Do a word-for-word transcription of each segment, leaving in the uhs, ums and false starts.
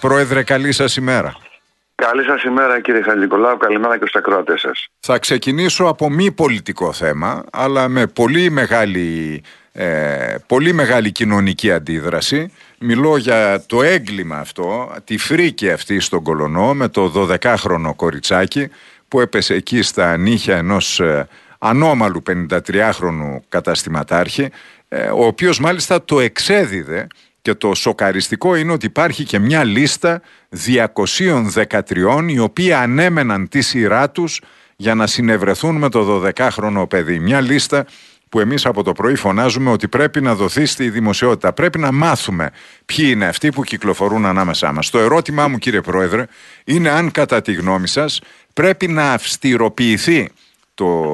Πρόεδρε, καλή σας ημέρα. Καλή σας ημέρα κύριε Χατζηνικολάου, καλημέρα και στους ακροατές σας. Θα ξεκινήσω από μη πολιτικό θέμα, αλλά με πολύ μεγάλη, ε, πολύ μεγάλη κοινωνική αντίδραση. Μιλώ για το έγκλημα αυτό, τη φρίκη αυτή στον Κολονό με το δωδεκάχρονο κοριτσάκι που έπεσε εκεί στα νύχια ενός ε, ανώμαλου πενηντατριάχρονου καταστηματάρχη, ε, ο οποίος μάλιστα το εξέδιδε. Και το σοκαριστικό είναι ότι υπάρχει και μια λίστα διακοσίων δεκατριών οι οποίοι ανέμεναν τη σειρά τους για να συνευρεθούν με το δωδεκάχρονο παιδί. Μια λίστα που εμείς από το πρωί φωνάζουμε ότι πρέπει να δοθεί στη δημοσιότητα. Πρέπει να μάθουμε ποιοι είναι αυτοί που κυκλοφορούν ανάμεσά μας. Το ερώτημά μου, κύριε Πρόεδρε, είναι αν κατά τη γνώμη σας πρέπει να αυστηροποιηθεί το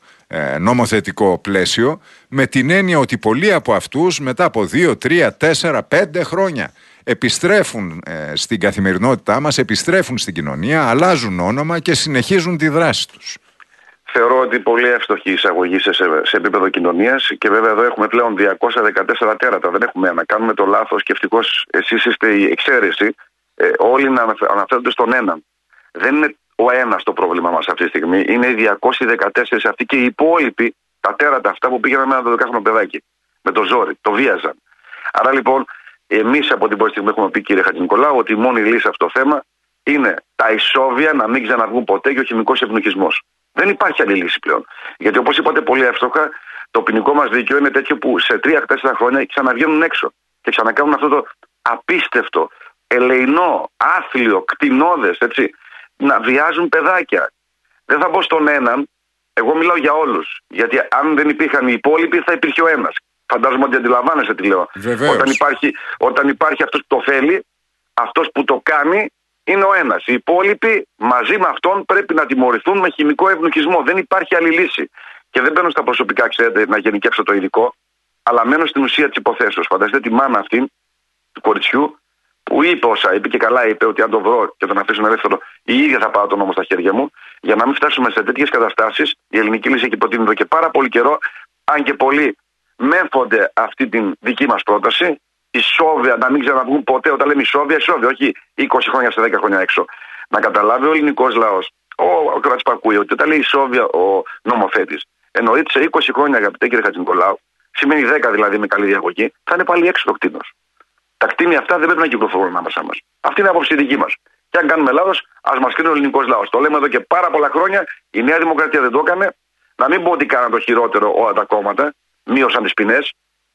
ε, νομοθετικό πλαίσιο, με την έννοια ότι πολλοί από αυτούς μετά από δύο, τρία, τέσσερα, πέντε χρόνια επιστρέφουν ε, στην καθημερινότητά μας, επιστρέφουν στην κοινωνία, αλλάζουν όνομα και συνεχίζουν τη δράση τους. Θεωρώ ότι πολύ εύστοχη η εισαγωγή σε, σε επίπεδο κοινωνίας και βέβαια εδώ έχουμε πλέον διακόσια δεκατέσσερα τέρατα. Δεν έχουμε ένα. Κάνουμε το λάθος και ευτυχώς εσείς είστε η εξαίρεση. Ε, όλοι να αναφέρονται στον έναν. Δεν είναι ο ένας το πρόβλημα μας αυτή τη στιγμή. Είναι οι διακόσιοι δεκατέσσερα αυτοί και οι υπόλοιποι, τα τέρατα αυτά που πήγαιναν με ένα δωδεκάχρονο παιδάκι. Με το ζόρι, το βίαζαν. Άρα λοιπόν, εμείς από την πρώτη στιγμή έχουμε πει, κύριε Χατζηνικολάου, ότι η μόνη λύση σε αυτό το θέμα είναι τα ισόβια να μην ξαναβγούν ποτέ και ο χημικός ευνουχισμός. Δεν υπάρχει άλλη λύση πλέον. Γιατί όπως είπατε πολύ εύστοχα, το ποινικό μας δίκαιο είναι τέτοιο που σε τρία τέσσερα χρόνια ξαναβγαίνουν έξω και ξανακάνουν αυτό το απίστευτο, ελεεινό, άθλιο, κτηνώδες, έτσι, να βιάζουν παιδάκια. Δεν θα μπω στον έναν, εγώ μιλάω για όλους. Γιατί αν δεν υπήρχαν οι υπόλοιποι, θα υπήρχε ο ένας. Φαντάζομαι ότι αντιλαμβάνεσαι τι λέω. Όταν υπάρχει, όταν υπάρχει αυτός που το θέλει, αυτός που το κάνει, είναι ο ένας. Οι υπόλοιποι μαζί με αυτόν πρέπει να τιμωρηθούν με χημικό ευνουχισμό. Δεν υπάρχει άλλη λύση. Και δεν μπαίνω στα προσωπικά, ξέρετε, να γενικεύσω το ειδικό, αλλά μένω στην ουσία της υποθέσεως. Φανταστείτε τη μάνα αυτή, του κοριτσιού, που είπε όσα είπε και καλά είπε ότι αν το βρω και τον αφήσουν ελεύθερο, η ίδια θα πάω τον νόμο στα χέρια μου. Για να μην φτάσουμε σε τέτοιες καταστάσεις, η ελληνική λύση έχει προτείνει εδώ και πάρα πολύ καιρό, αν και πολλοί μέμφονται αυτή την δική μας πρόταση. Ισόβια, να μην ξαναβγούν ποτέ. Όταν λέμε ισόβια, ισόβια, όχι είκοσι χρόνια σε δέκα χρόνια έξω. Να καταλάβει ο ελληνικός λαός, ο, ο Κράτη Πακούι, ότι όταν λέει ισόβια ο νομοθέτης, εννοείται σε είκοσι χρόνια, αγαπητέ κύριε Χατζηνικολάου, σημαίνει δέκα δηλαδή με καλή διαγωγή, θα είναι πάλι έξω το κτίνος. Τα κτίνια αυτά δεν πρέπει να κυκλοφορούν ανάμεσά μας. Αυτή είναι η άποψη δική μας. Και αν κάνουμε λάθος, ας μας κρίνει ο ελληνικός λαός. Το λέμε εδώ και πάρα πολλά χρόνια. Η Νέα Δημοκρατία δεν το έκανε. Να μην πω ότι κάναν το χειρότερο όλα τα κόμματα, μείωσαν τις ποινές.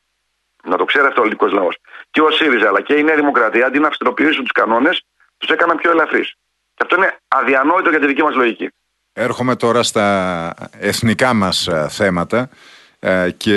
Να το ξέρει αυτό ο ελληνικός λαός. Και ο ΣΥΡΙΖΑ αλλά και η Νέα Δημοκρατία, αντί να αυστηροποιήσουν τους κανόνες, τους έκαναν πιο ελαφρύς. Και αυτό είναι αδιανόητο για τη δική μας λογική. Έρχομαι τώρα στα εθνικά μας θέματα ε, και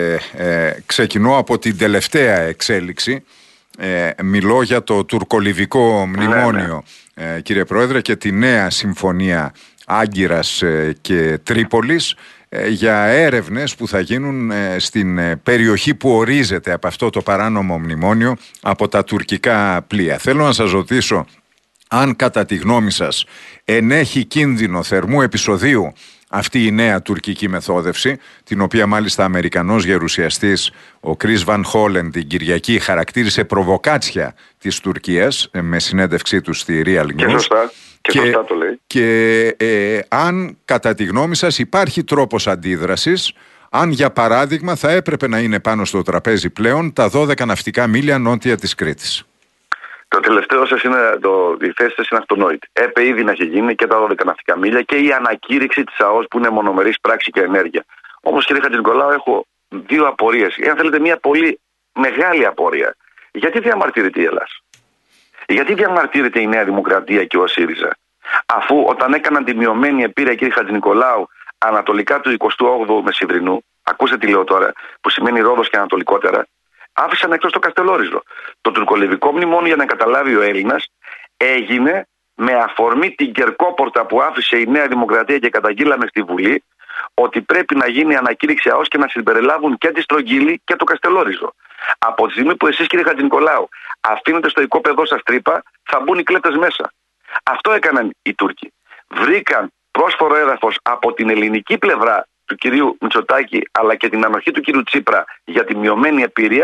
ε, ξεκινώ από την τελευταία εξέλιξη. Ε, μιλώ για το τουρκολιβικό μνημόνιο, ναι, ναι. Ε, κύριε Πρόεδρε, και τη νέα συμφωνία Άγκυρας ε, και Τρίπολης, για έρευνες που θα γίνουν στην περιοχή που ορίζεται από αυτό το παράνομο μνημόνιο από τα τουρκικά πλοία. Θέλω να σας ρωτήσω αν κατά τη γνώμη σας ενέχει κίνδυνο θερμού επεισοδίου αυτή η νέα τουρκική μεθόδευση, την οποία μάλιστα Αμερικανός γερουσιαστής ο Κρίς Βαν Χόλεν την Κυριακή χαρακτήρισε προβοκάτσια της Τουρκίας με συνέντευξή του στη Real News. Και σωστά. Και, και, το λέει. και ε, αν κατά τη γνώμη σας υπάρχει τρόπος αντίδρασης, αν για παράδειγμα θα έπρεπε να είναι πάνω στο τραπέζι πλέον τα δώδεκα ναυτικά μίλια νότια της Κρήτης. Το τελευταίο σας είναι, το, η θέση σας είναι αυτονόητη. Έπε ήδη να έχει γίνει και τα δώδεκα ναυτικά μίλια και η ανακήρυξη της ΑΟΣ που είναι μονομερής πράξη και ενέργεια. Όμως κύριε Χατζηνικολάου, έχω δύο απορίες. Εάν θέλετε μια πολύ μεγάλη απορία. Γιατί διαμαρτύρεται η Ελλάδα? Γιατί διαμαρτύρεται η Νέα Δημοκρατία και ο ΣΥΡΙΖΑ, αφού όταν έκαναν τη μειωμένη επίρρεια, κύριε Χατζηνικολάου, ανατολικά του εικοστού όγδοου Μεσημβρινού, ακούστε τι λέω τώρα, που σημαίνει Ρόδος και ανατολικότερα, άφησαν εκτός το Καστελόριζο. Το τουρκολιβικό μνημόνιο, για να καταλάβει ο Έλληνας, έγινε με αφορμή την κερκόπορτα που άφησε η Νέα Δημοκρατία και καταγγείλαμε στη Βουλή, ότι πρέπει να γίνει ανακήρυξη ΑΟΣ και να συμπεριλάβουν και τη Στρογγύλη και το Καστελόριζο. Από τη στιγμή που εσείς, κύριε Χατζηνικολάου, αφήνετε στο οικόπεδό σας τρύπα, θα μπουν οι κλέπτες μέσα. Αυτό έκαναν οι Τούρκοι. Βρήκαν πρόσφορο έδαφος από την ελληνική πλευρά του κυρίου Μητσοτάκη, αλλά και την ανοχή του κυρίου Τσίπρα για τη μειωμένη επίρρεια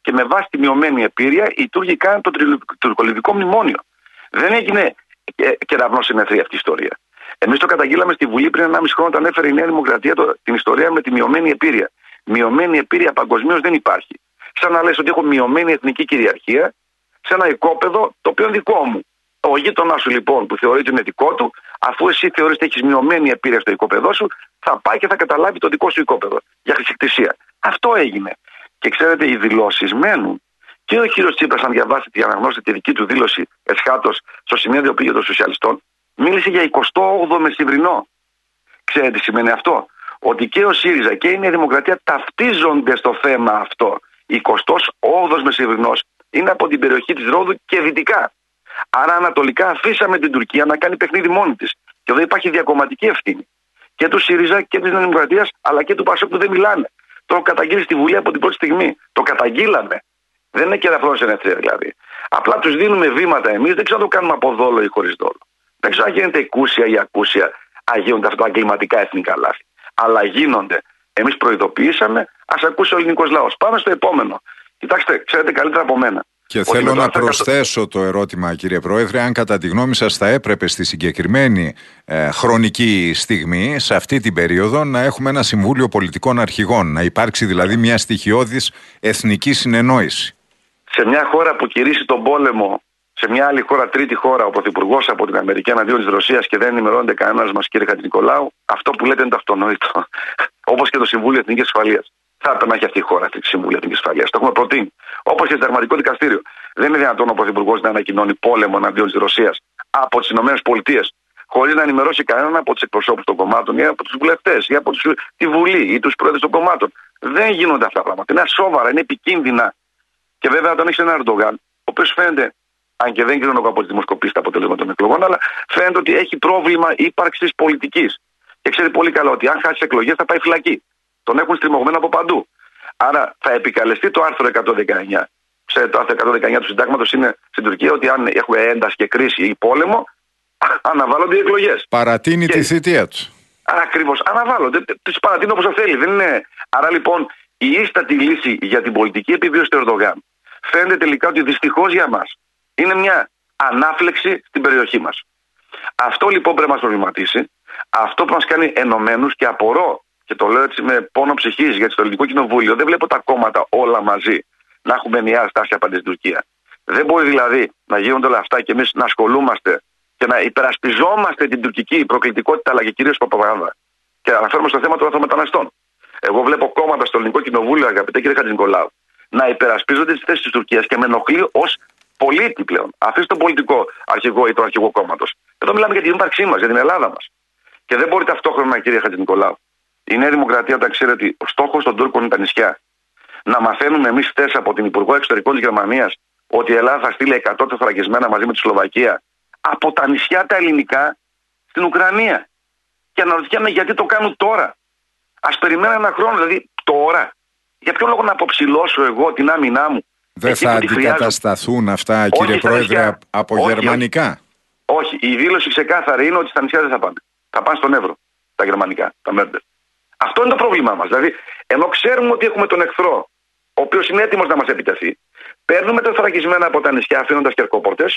και με βάση τη μειωμένη επίρρεια οι Τούρκοι κάνουν το τουρκολιβικό μνημόνιο. Δεν έγινε κεραυνό συνεθρία αυτή η ιστορία. Εμείς το καταγγείλαμε στη Βουλή πριν ενάμιση χρόνο όταν έφερε η Νέα Δημοκρατία το, την ιστορία με τη μειωμένη επίρρεια. Μειωμένη επίρρεια παγκοσμίως δεν υπάρχει. Σαν να λες ότι έχω μειωμένη εθνική κυριαρχία σε ένα οικόπεδο το οποίο είναι δικό μου. Ο γείτονά σου λοιπόν που θεωρείται είναι δικό του, αφού εσύ θεωρείς ότι έχεις μειωμένη επίρρεια στο οικόπεδό σου, θα πάει και θα καταλάβει το δικό σου οικόπεδο για χρησικτησία. Αυτό έγινε. Και ξέρετε, οι δηλώσεις μένουν. Και ο κύριος Τσίπρας, αν διαβάσετε και αναγνώσετε τη δική του δήλωση εσχάτως στο συνέδριο πήγε των Σοσιαλιστών, μίλησε για εικοστό όγδοο μεσημβρινό. Ξέρετε τι σημαίνει αυτό? Ότι και ο ΣΥΡΙΖΑ και η Νέα Δημοκρατία ταυτίζονται στο θέμα αυτό. εικοστός όγδοος μεσημβρινός είναι από την περιοχή της Ρόδου και δυτικά. Άρα ανατολικά αφήσαμε την Τουρκία να κάνει παιχνίδι μόνη της. Και εδώ υπάρχει διακομματική ευθύνη. Και του ΣΥΡΙΖΑ και της Νέας Δημοκρατίας, αλλά και του ΠΑΣΟΚ που δεν μιλάνε. Το έχω καταγγείλει στη Βουλή από την πρώτη στιγμή. Το καταγγείλαμε. Δεν είναι κεραυνό συνεθρία δηλαδή. Απλά τους δίνουμε βήματα εμείς, δεν ξέρω αν το κάνουμε από δόλο ή χωρίς δόλο. Δεν ξέρω αν γίνεται εκούσια ή ακούσια, αν γίνονται αυτά τα εγκληματικά εθνικά λάθη. Αλλά γίνονται. Εμείς προειδοποιήσαμε, ας ακούσει ο ελληνικός λαός. Πάμε στο επόμενο. Κοιτάξτε, ξέρετε καλύτερα από μένα. Και θέλω να προσθέσω το ερώτημα, κύριε Πρόεδρε, αν κατά τη γνώμη σας θα έπρεπε στη συγκεκριμένη ε, χρονική στιγμή, σε αυτή την περίοδο, να έχουμε ένα Συμβούλιο Πολιτικών Αρχηγών, να υπάρξει δηλαδή μια στοιχειώδης εθνική συνεννόηση. Σε μια χώρα που κηρύσσει τον πόλεμο, σε μια άλλη χώρα, τρίτη χώρα, ο Πρωθυπουργός από την Αμερική εναντίον της Ρωσίας και δεν ενημερώνεται κανένας μας, κύριε Χατζηνικολάου, αυτό που λέτε είναι το αυτονόητο. Όπως και το Συμβούλιο Εθνικής Ασφαλείας. Θα έπρεπε να έχει αυτή η χώρα αυτή τη Συμβούλια Εθνικής Ασφαλείας. Το έχουμε προτείνει. Όπως και στο Συνταγματικό Δικαστήριο. Δεν είναι δυνατόν ο Πρωθυπουργός να ανακοινώνει πόλεμο εναντίον της Ρωσίας από τις ΗΠΑ χωρίς να ενημερώσει κανέναν από τους εκπροσώπους των κομμάτων ή από τους βουλευτές ή από τους, τη Βουλή ή τους πρόεδρους των κομμάτων. Δεν γίνονται αυτά τα πράγματα. Είναι σόβαρα, είναι επικίνδυνα. Και βέβαια όταν έχει έναν Ερντογάν, ο οποίος φαίνεται, αν και δεν κρίνω από τις δημοσκοπήσεις τα αποτελέσματα των εκλογών, αλλά φαίνεται ότι έχει πρόβλημα ύπαρξης πολιτικής. Και ξέρει πολύ καλά ότι αν χάσει εκλογές θα πάει φυλακή. Τον έχουν στριμωγμένο από παντού. Άρα θα επικαλεστεί το άρθρο εκατόν δεκαεννιά. Ξέρετε, το άρθρο εκατόν δεκαεννιά του Συντάγματος είναι στην Τουρκία ότι αν έχουμε ένταση και κρίση ή πόλεμο, αναβάλλονται οι εκλογές. Παρατείνει και... τη θητεία του. Ακριβώς. Αναβάλλονται. Τις παρατείνει όπως θέλει. Δεν είναι... Άρα λοιπόν η ίστατη λύση για την πολιτική επιβίωση του Ερντογάν φαίνεται τελικά ότι δυστυχώς για μας είναι μια ανάφλεξη στην περιοχή μας. Αυτό λοιπόν πρέπει να μας προβληματίσει. Αυτό που μας κάνει ενωμένους και απορώ. Και το λέω έτσι με πόνο ψυχής, γιατί στο Ελληνικό Κοινοβούλιο δεν βλέπω τα κόμματα όλα μαζί να έχουμε μια στάση απέναντι στην Τουρκία. Δεν μπορεί δηλαδή να γίνονται όλα αυτά και εμείς να ασχολούμαστε και να υπερασπιζόμαστε την τουρκική προκλητικότητα αλλά και κυρίως προπαγάνδα. Και αναφέρομαι στο θέμα των λαθρομεταναστών. Εγώ βλέπω κόμματα στο Ελληνικό Κοινοβούλιο, αγαπητέ κύριε Χατζηνικολάου, να υπερασπίζονται τις θέσεις της Τουρκίας και με ενοχλεί ως πολίτη πλέον. Αφήστε τον πολιτικό αρχηγό ή τον αρχηγό κόμματος. Εδώ μιλάμε για την ύπαρξή μας, για την Ελλάδα μας. Και δεν μπορεί ταυτόχρονα, κύριε Χατζηνικολάου, η Νέα Δημοκρατία, όταν ξέρει ότι ο στόχος των Τούρκων είναι τα νησιά, να μαθαίνουμε εμείς χθες από την Υπουργό Εξωτερικών της Γερμανίας ότι η Ελλάδα θα στείλει εκατό τεθωρακισμένα μαζί με τη Σλοβακία από τα νησιά τα ελληνικά στην Ουκρανία. Και αναρωτιέμαι γιατί το κάνουν τώρα. Ας περιμένω ένα χρόνο, δηλαδή τώρα. Για ποιο λόγο να αποψηλώσω εγώ την άμυνά μου? Δεν θα αντικατασταθούν αυτά, κύριε Πρόεδρε, από όχι, γερμανικά? Όχι. όχι, η δήλωση ξεκάθαρη είναι ότι στα νησιά δεν θα πάνε. Θα πάνε στον Εύρο. Τα γερμανικά, τα Μέρντελ. Αυτό είναι το πρόβλημά μας. Δηλαδή, ενώ ξέρουμε ότι έχουμε τον εχθρό, ο οποίος είναι έτοιμος να μας επιτεθεί, παίρνουμε τα θωρακισμένα από τα νησιά, αφήνοντας κερκόπορτες,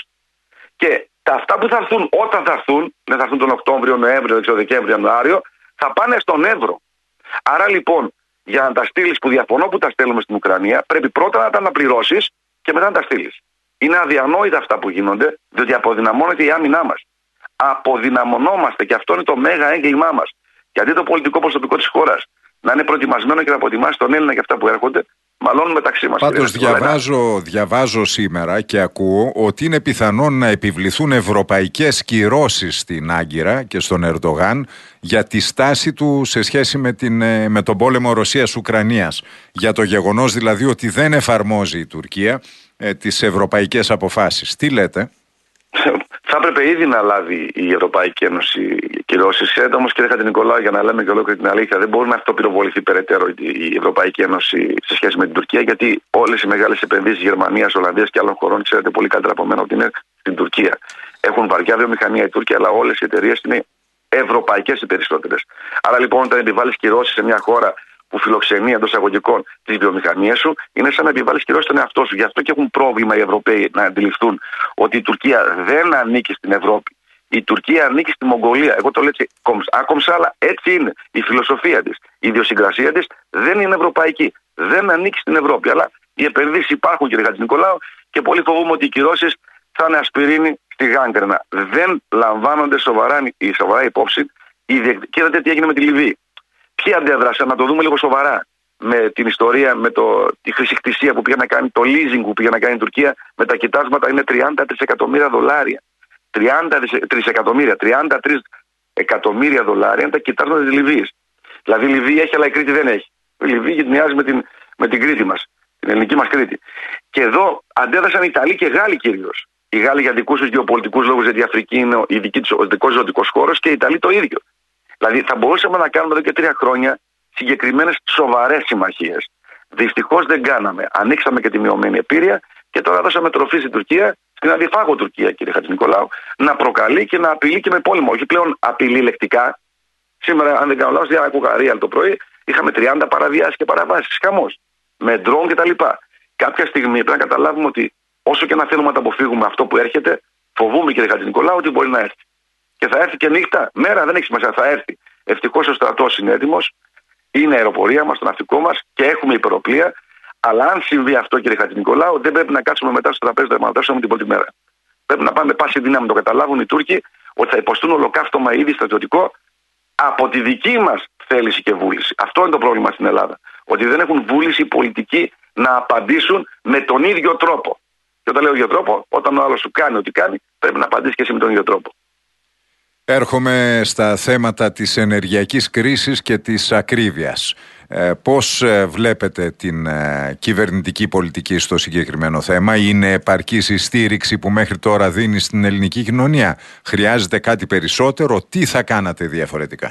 και τα αυτά που θα έρθουν όταν θα έρθουν, δεν θα έρθουν τον Οκτώβριο, Νοέμβριο, δεν ξέρω, Δεκέμβριο, Ιανουάριο, θα πάνε στον Εύρο. Άρα λοιπόν, για να τα στείλεις, που διαφωνώ που τα στέλνουμε στην Ουκρανία, πρέπει πρώτα να τα αναπληρώσεις και μετά να τα στείλεις. Είναι αδιανόητα αυτά που γίνονται, διότι αποδυναμώνεται η άμυνά μας. Αποδυναμωνόμαστε και αυτό είναι το μέγα έγκλημά μας. Και αντί το πολιτικό προσωπικό της χώρας να είναι προετοιμασμένο και να προετοιμάσει τον Έλληνα για αυτά που έρχονται, μαλώνουν μεταξύ μας. Πάντως διαβάζω, διαβάζω σήμερα και ακούω ότι είναι πιθανόν να επιβληθούν ευρωπαϊκές κυρώσεις στην Άγκυρα και στον Ερντογάν για τη στάση του σε σχέση με, την, με τον πόλεμο Ρωσίας-Ουκρανίας. Για το γεγονός δηλαδή ότι δεν εφαρμόζει η Τουρκία ε, τις ευρωπαϊκές αποφάσεις. Τι λέτε? Θα έπρεπε ήδη να λάβει η Ευρωπαϊκή Ένωση κυρώσεις. Ξέρετε όμως, κύριε Χατζηνικολάου, για να λέμε και ολόκληρη την αλήθεια, δεν μπορεί να αυτοπυροβοληθεί περαιτέρω η Ευρωπαϊκή Ένωση σε σχέση με την Τουρκία, γιατί όλες οι μεγάλες επενδύσεις Γερμανίας, Ολλανδίας και άλλων χωρών, ξέρετε πολύ καλύτερα από μένα ότι είναι στην Τουρκία. Έχουν βαριά βιομηχανία οι Τούρκοι, αλλά όλες οι εταιρείες είναι ευρωπαϊκές οι περισσότερες. Άρα λοιπόν, όταν επιβάλλεις κυρώσεις σε μια χώρα που φιλοξενεί εντός εισαγωγικών τις βιομηχανίες σου, είναι σαν να επιβάλλεις κυρώσεις στον εαυτό σου. Γι' αυτό και έχουν πρόβλημα οι Ευρωπαίοι να αντιληφθούν ότι η Τουρκία δεν ανήκει στην Ευρώπη. Η Τουρκία ανήκει στη Μογγολία. Εγώ το λέω έτσι, άκομψα, αλλά έτσι είναι. Η φιλοσοφία της, η ιδιοσυγκρασία της δεν είναι ευρωπαϊκή. Δεν ανήκει στην Ευρώπη. Αλλά οι επενδύσεις υπάρχουν, κύριε Χατζηνικολάου, και πολύ φοβούμαι ότι οι κυρώσεις θα είναι ασπιρίνη στη γάγκρενα. Δεν λαμβάνονται σοβαρά, σοβαρά υπόψη. Και είδατε τι έγινε με τη Λιβύη. Ποιοι αντέδρασαν, να το δούμε λίγο σοβαρά. Με την ιστορία, με το, τη χρησικτησία που πήγε να κάνει, το leasing που πήγε να κάνει η Τουρκία, με τα κοιτάσματα είναι τριάντα τρισεκατομμύρια δολάρια. τριάντα τρισεκατομμύρια, τριάντα τρία εκατομμύρια δολάρια είναι τα κοιτάσματα της Λιβύης. Δηλαδή η Λιβύη έχει, αλλά η Κρήτη δεν έχει. Η Λιβύη μοιάζει με την, με την Κρήτη μας, την ελληνική μας Κρήτη. Και εδώ αντέδρασαν οι Ιταλοί και οι Γάλλοι κυρίως. Οι Γάλλοι για δικούς τους γεωπολιτικούς λόγους, γιατί η Αφρική είναι ο δικός ζωτικός χώρος, και οι Ιταλοί το ίδιο. Δηλαδή θα μπορούσαμε να κάνουμε εδώ και τρία χρόνια συγκεκριμένες σοβαρές συμμαχίες. Δυστυχώς δεν κάναμε. Ανοίξαμε και τη μειωμένη επίρρεια και τώρα δώσαμε τροφή στην Τουρκία, στην αδιφάγω Τουρκία, κύριε Χατζηνικολάου, να προκαλεί και να απειλεί και με πόλεμο. Όχι πλέον απειλεί λεκτικά. Σήμερα, αν δεν κάνω λάθος, ακούγα Real το πρωί, είχαμε τριάντα παραβιάσεις και παραβάσεις. Χαμός. Με ντρόν κτλ. Κάποια στιγμή πρέπει να καταλάβουμε ότι όσο και να θέλουμε να το αποφύγουμε αυτό που έρχεται, φοβούμαι, κύριε Χατζηνικολάου, ότι μπορεί να έρθει. Και θα έρθει και νύχτα, μέρα, δεν έχει σημασία, θα έρθει. Ευτυχώς ο στρατός είναι έτοιμος, είναι αεροπορία μας, το ναυτικό μας και έχουμε υπεροπλία. Αλλά αν συμβεί αυτό, κύριε Χατζηνικολάου, δεν πρέπει να κάτσουμε μετά στο τραπέζι των διαπραγματεύσεων την πρώτη μέρα. Πρέπει να πάμε πάση δύναμη να το καταλάβουν οι Τούρκοι ότι θα υποστούν ολοκαύτωμα ήδη στρατιωτικό από τη δική μας θέληση και βούληση. Αυτό είναι το πρόβλημα στην Ελλάδα. Ότι δεν έχουν βούληση πολιτική να απαντήσουν με τον ίδιο τρόπο. Και όταν λέω ίδιο τρόπο, όταν ο άλλος σου κάνει ό,τι κάνει, πρέπει να απαντήσει και εσύ με τον ίδιο τρόπο. Έρχομαι στα θέματα της ενεργειακής κρίσης και της ακρίβειας. Ε, πώς ε, βλέπετε την ε, κυβερνητική πολιτική στο συγκεκριμένο θέμα? Είναι επαρκής η στήριξη που μέχρι τώρα δίνει στην ελληνική κοινωνία? Χρειάζεται κάτι περισσότερο? Τι θα κάνατε διαφορετικά?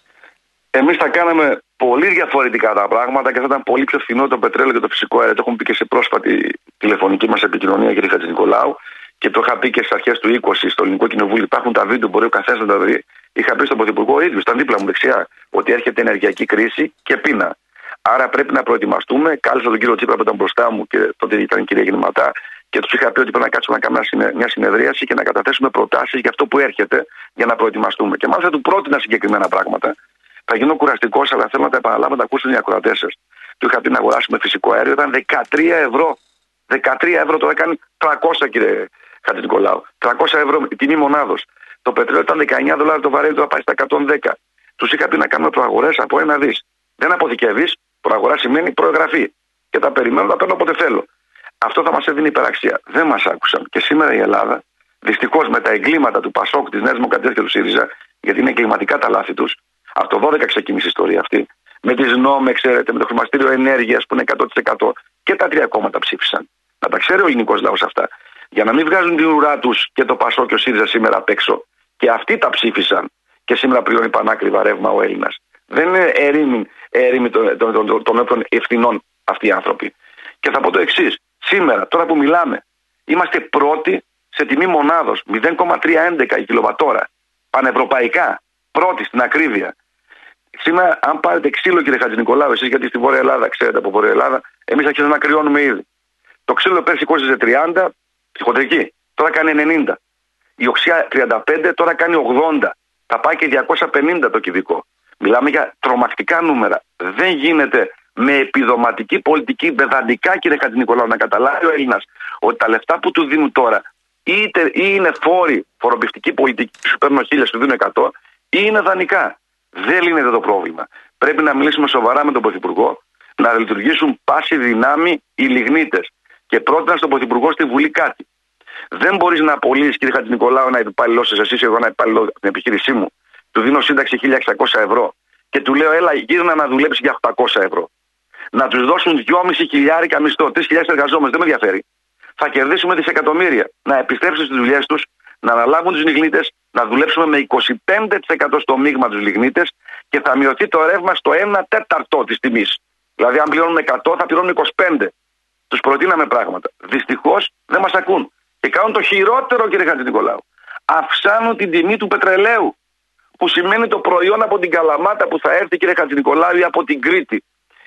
Εμείς θα κάναμε πολύ διαφορετικά τα πράγματα και θα ήταν πολύ πιο φθηνό το πετρέλαιο και το φυσικό αέριο. Το έχουμε πει και σε πρόσφατη τηλεφωνική μας επικοινωνία, κύριε Χατζηνικολάου, και το είχα πει και στις αρχές του είκοσι στο Ελληνικό Κοινοβούλιο. Υπάρχουν τα βίντεο, μπορεί ο καθένας να τα δει. Είχα πει στον Πρωθυπουργό ίδιο, ήταν δίπλα μου δεξιά, ότι έρχεται ενεργειακή κρίση και πείνα. Άρα πρέπει να προετοιμαστούμε. Κάλεσα τον κύριο Τσίπρα που ήταν μπροστά μου και τότε ήταν η κυρία Γεννηματά και του είχα πει ότι πρέπει να κάτσουμε να κάνουμε μια συνεδρίαση και να καταθέσουμε προτάσεις για αυτό που έρχεται για να προετοιμαστούμε. Και μάλιστα του πρότεινα συγκεκριμένα πράγματα. Θα γίνω κουραστικός, αλλά θέλω να τα επαναλάβω να τα ακούσουν οι ακροατές σας. Του είχα πει να αγοράσουμε φυσικό αέριο, ήταν δεκατρία ευρώ. δεκατρία ευρώ, τώρα κάνει τριακόσια, κύριε Χατζηνικολάου. τριακόσια ευρώ η τιμή μονάδος. Το πετρέλαιο ήταν δεκαεννιά δολάρια το βαρέλι, τώρα πάει στα εκατόν δέκα. Τους είχα πει να κάνουμε προαγορές από ένα δις. Δεν αποθηκεύεις, προαγορά σημαίνει προεγραφή. Και τα περιμένω, τα παίρνω όποτε θέλω. Αυτό θα μας έδινε υπεραξία. Δεν μας άκουσαν. Και σήμερα η Ελλάδα, δυστυχώς με τα εγκλήματα του Πασόκ, της Νέας Δημοκρατίας και του ΣΥΡΙΖΑ, γιατί είναι εγκληματικά τα λάθη τους, από το δώδεκα ξεκίνησε η ιστορία αυτή, με τις νόμες, ξέρετε, με το χρηματιστήριο ενέργειας που είναι εκατό τοις εκατό, και τα τρία κόμματα ψήφισαν. Να τα ξέρει ο ελληνικός λαός αυτά. Για να μην βγάζουν την ουρά τους και το Πασόκ και ο ΣΥΡΙΖΑ σήμερα απ' έξω. Και αυτοί τα ψήφισαν και σήμερα πληρώνει πανάκριβα ρεύμα ο Έλληνας. Δεν είναι ερήμην, ερήμην των, των, των, των, των ευθυνών αυτοί οι άνθρωποι. Και θα πω το εξής. Σήμερα, τώρα που μιλάμε, είμαστε πρώτοι σε τιμή μονάδος. μηδέν κόμμα τριακόσια έντεκα η κιλοβατόρα. Πανευρωπαϊκά. Πρώτοι στην ακρίβεια. Σήμερα, αν πάρετε ξύλο, κύριε Χατζηνικολάου, εσείς γιατί στη Βόρεια Ελλάδα, ξέρετε από Βόρεια Ελλάδα, εμείς αρχίζουμε να κρυώνουμε ήδη. Το ξύλο πέρσι κόστιζε τριάντα, ψυχοτρική, τώρα κάνει ενενήντα. Η οξιά τριάντα πέντε, τώρα κάνει ογδόντα. Θα πάει και διακόσια πενήντα το κυβικό. Μιλάμε για τρομακτικά νούμερα. Δεν γίνεται με επιδοματική πολιτική, παιδαντικά, κύριε Χατζηνικολάου, να καταλάβει ο Έλληνας ότι τα λεφτά που του δίνουν τώρα είτε ή είναι φόροι, φοροπιστική πολιτική, σου παίρνουν χίλια, σου δίνουν εκατό, ή είναι δανεικά. Δεν λύνεται το πρόβλημα. Πρέπει να μιλήσουμε σοβαρά με τον Πρωθυπουργό, να λειτουργήσουν πάση δυνάμει οι λιγνίτες. Και πρότεινα στον Πρωθυπουργό στη Βουλή κάτι. Δεν μπορείς να απολύσεις, κύριε Χατζηνικολάου, ένα υπαλληλό σας, εσείς, εγώ ένα υπαλληλό την επιχείρησή μου, του δίνω σύνταξη χίλια εξακόσια ευρώ και του λέω, έλα, γύρνα να δουλέψει για οκτακόσια ευρώ. Να τους δώσουν δυόμισι χιλιάρικα μισθό, τρεις χιλιάδες εργαζόμενους, δεν με ενδιαφέρει. Θα κερδίσουμε δισεκατομμύρια. Να επιστρέψουν στις δουλειές τους, να αναλάβουν τους λιγνίτες, να δουλέψουμε με είκοσι πέντε τοις εκατό στο μείγμα τους λιγνίτες και θα μειωθεί το ρεύμα στο ένα τέταρτο της τιμής. Δηλαδή, αν πληρώνουμε εκατό, θα πληρώνουμε είκοσι πέντε. Τους προτείναμε πράγματα. Δυστυχώς δεν μας ακούν. Και κάνουν το χειρότερο, κύριε Χατζηνικολάου. Αυξάνουν την τιμή του πετρελαίου. Που σημαίνει το προϊόν από την Καλαμάτα που θα έρθει, κύριε Χατζηνικολάου, ή από την Κρήτη.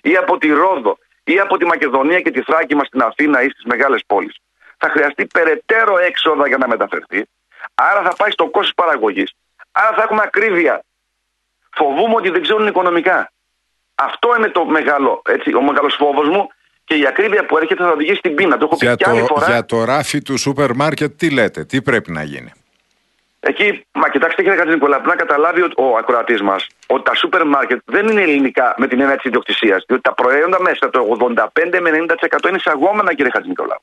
ή από τη Ρόδο ή από τη Μακεδονία και τη Θράκη μας στην Αθήνα ή στις μεγάλες πόλεις, θα χρειαστεί περαιτέρω έξοδα για να μεταφερθεί. Άρα θα πάει στο κόστος παραγωγής. Άρα θα έχουμε ακρίβεια. Φοβούμαι ότι δεν ξέρουν οικονομικά. Αυτό είναι το μεγάλο, έτσι, ο μεγάλος φόβος μου, και η ακρίβεια που έρχεται θα οδηγήσει στην πείνα. Το έχω πει για, και το, άλλη φορά. για το ράφι του σούπερ μάρκετ τι λέτε, τι πρέπει να γίνει? Εκεί, μα κοιτάξτε κύριε Χατζηνικολάου, πρέπει να καταλάβει ο, ο ακροατής μας ότι τα σούπερ μάρκετ δεν είναι ελληνικά με την έννοια της ιδιοκτησίας. Διότι τα προϊόντα μέσα το ογδόντα πέντε με ενενήντα τοις εκατό είναι εισαγόμενα, κύριε Χατζηνικολάου.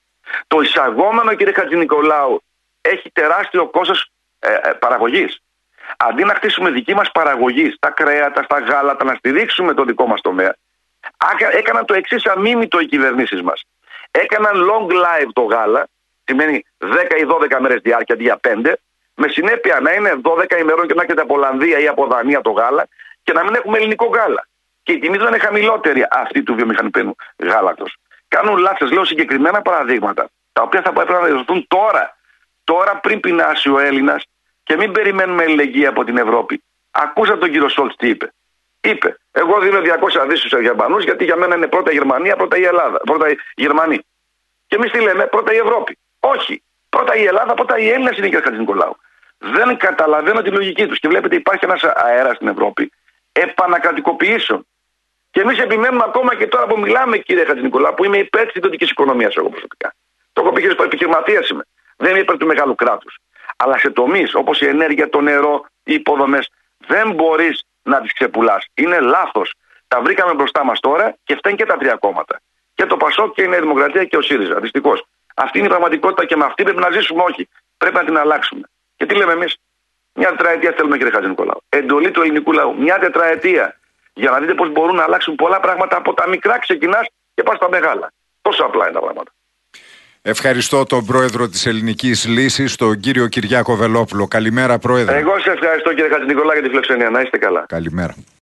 Το εισαγόμενο, κύριε Χατζηνικολάου, έχει τεράστιο κόστος ε, ε, παραγωγής. Αντί να χτίσουμε δική μας παραγωγή στα κρέατα, στα γάλατα, να στηρίξουμε το δικό μας τομέα, έκαναν το εξής αμίμητο οι κυβερνήσεις μας. Έκαναν long live το γάλα, σημαίνει δέκα ή δώδεκα μέρες διάρκεια αντί για πέντε, με συνέπεια να είναι δώδεκα ημερών και να έρχεται από Ολλανδία ή από Δανία το γάλα και να μην έχουμε ελληνικό γάλα. Και η τιμή του είναι χαμηλότερη αυτή του βιομηχανικού γάλατος. Κάνουν λάθος, λέω συγκεκριμένα παραδείγματα, τα οποία θα πρέπει να διορθωθούν τώρα. Τώρα πριν πεινάσει ο Έλληνας και μην περιμένουμε αλληλεγγύη από την Ευρώπη. Ακούσατε τον κύριο Σόλτς τι είπε. Είπε, εγώ δίνω διακόσια δις στους Γερμανούς γιατί για μένα είναι πρώτα η Γερμανία, πρώτα η Ελλάδα, πρώτα η Γερμανία. Και εμείς τι λέμε, πρώτα η Ευρώπη. Όχι. Πρώτα η Ελλάδα, πρώτα οι Έλληνες είναι, κύριε Χατζηνικολάου. Δεν καταλαβαίνω τη λογική τους. Και βλέπετε, υπάρχει ένας αέρας στην Ευρώπη επανακρατικοποιήσεων. Και εμείς επιμένουμε ακόμα και τώρα που μιλάμε, κύριε Χατζηνικολάου, που είμαι υπέρ της ιδιωτικής οικονομίας εγώ προσωπικά. Το έχω πει και επιχειρηματίας είμαι. Δεν είμαι υπέρ του μεγάλου κράτους. Αλλά σε τομείς όπως η ενέργεια, το νερό, οι υποδομές, δεν μπορείς να τις ξεπουλάς. Είναι λάθος. Τα βρήκαμε μπροστά μας τώρα και φταίνουν και τα τρία κόμματα. Και το Πασόκ και η Νέα Δημοκρατία και ο ΣΥΡΙΖΑ. Δυστυχώς. Αυτή είναι η πραγματικότητα και με αυτή πρέπει να ζήσουμε. Όχι. Πρέπει να την αλλάξουμε. Και τι λέμε εμείς? Μια τετραετία θέλουμε, κύριε Χατζηνικολάου. Εντολή του ελληνικού λαού. Μια τετραετία. Για να δείτε πώς μπορούν να αλλάξουν πολλά πράγματα. Από τα μικρά ξεκινάς και πας στα μεγάλα. Τόσο απλά είναι τα πράγματα. Ευχαριστώ τον πρόεδρο της Ελληνικής Λύσης, τον κύριο Κυριάκο Βελόπουλο. Καλημέρα, πρόεδρε. Εγώ σε ευχαριστώ, κύριε Χατζηνικολάου, για τη φιλοξενία. Να είστε καλά. Καλημέρα.